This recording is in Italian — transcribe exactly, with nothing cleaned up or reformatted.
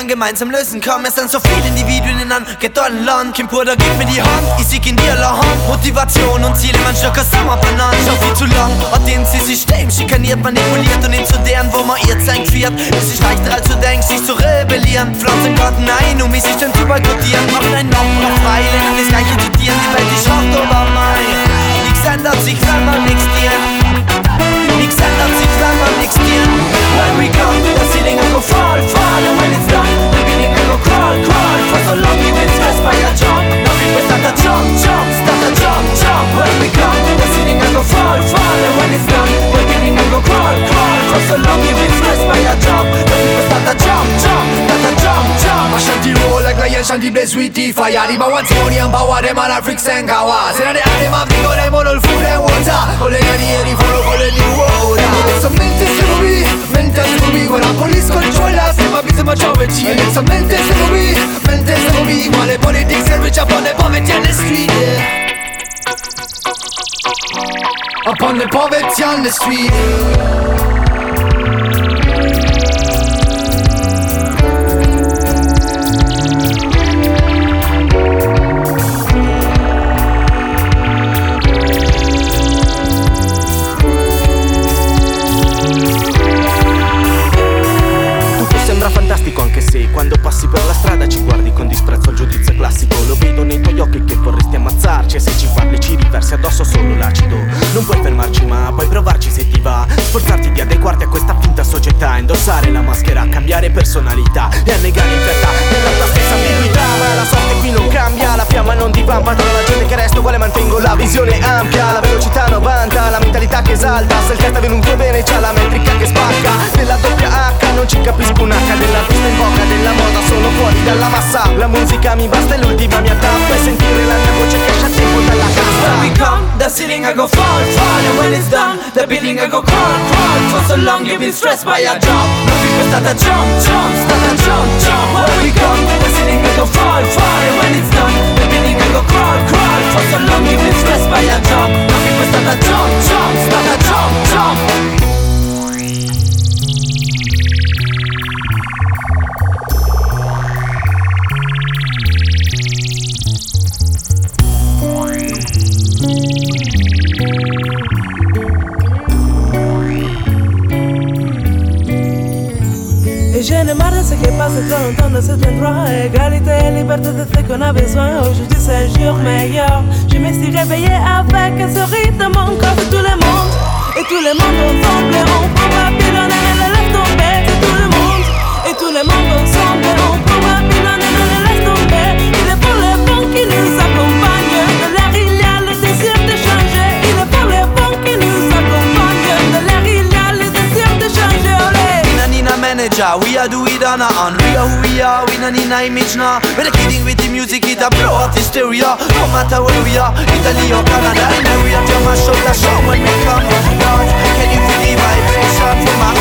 dann gemeinsam lösen. Komm, es sind so viele Individuen in einem geteilten Land. Kim Bruder, gib mir die Hand, ich sieg in dir la Hand. Motivation und Ziele, man Stücker zusammen benannt. Schau viel zu lang, hat den sie System schikaniert, manipuliert und hin zu deren, wo man ihr zeigt wird. Es ist leichter als du denkst, sich zu rebellieren. Pflanzen Garten ein, um mich sich dann zu boykottieren. Machen einen Opfer, Pfeilen und das gleiche zitieren. Die Welt ist hart, aber mein nichts ändert sich, wenn man nichts dir. Nichts ändert sich, wenn man nichts dir. When we come, the ceiling will go fall, fall. And when it's done, the building will go crawl, crawl. For so long you've been stressed by a jump. Now people start to jump, jump, start to jump, jump. When we come, the ceiling will go fall, fall. And when it's done, the building will go crawl, crawl. For so long you've been stressed by a jump. Now people start to jump, jump, start to jump, jump. Ashanti roll like lion, Shanti blaze sweetie fire. Di ma wanzoni and bawa dem alla freaks and kawa. Se ne ade ma figo le mono il food and water. Con le gani e rifolo con le new water. So mente se movi, mente se movi. When I police control us, never be so much of a cheat. So mente se movi, mente se movi. While the politics and rich upon the poverty on the street, yeah. Upon the poverty on the street. Fantastico anche se quando passi per la strada ci guardi con disprezzo al giudizio classico. Lo vedo nei tuoi occhi che vorresti ammazzarci e se ci parli ci riversi addosso solo l'acido. Non puoi fermarci ma puoi provarci se ti va. Sforzarti di adeguarti a questa finta società. Indossare la maschera, cambiare personalità e annegare in realtà nella tua stessa ambiguità. Ma la sorte qui non cambia, la fiamma non divampa. Tra la gente che resto uguale mantengo la visione ampia. La velocità novanta, la mentalità che esalta. Se il testa venuto bene c'ha la metrica che spacca. Nella doppia H non ci capisco un H. Dell'artista in voga, della moda sono fuori dalla massa. La musica mi basta è l'ultima mia tappa. E sentire la mia voce che esce a tempo dalla cassa. When we come, the ceiling I go fall, fall. And when it's done, the building I go crawl, crawl. For so long you've been stressed by a job. Now people start to jump, jump, start to jump, jump. When we come, the ceiling I go fall, fall. And when it's done, the building I go crawl, crawl. For so long you've been stressed by a job. Now people start to jump, jump, start to jump, jump. Et je ne marre de ce qui passe trop longtemps dans cet endroit. Égalité et liberté de ce qu'on a besoin. Aujourd'hui c'est un jour meilleur. Je me suis réveillée avec ce rythme dans mon corps. C'est tout le monde, et tout le monde ensemble. On prend ma pile, on ne laisse tomber. C'est tout le monde, et tout le monde ensemble. On prend ma pile, on ne laisse tomber. Il est pour les bons qui nous accompagnent. De l'air il y a le désir de changer. Il est pour les bons qui nous accompagnent. De l'air il y a le désir de changer. Olé. Nina manager, we are do it on our own. We are who we are, we no need no image now. We're kidding with the music, it a blow out hysteria. No matter where we are, Italy or Canada, in area, jam and show the show when we come. Lord, can you feel the vibration from my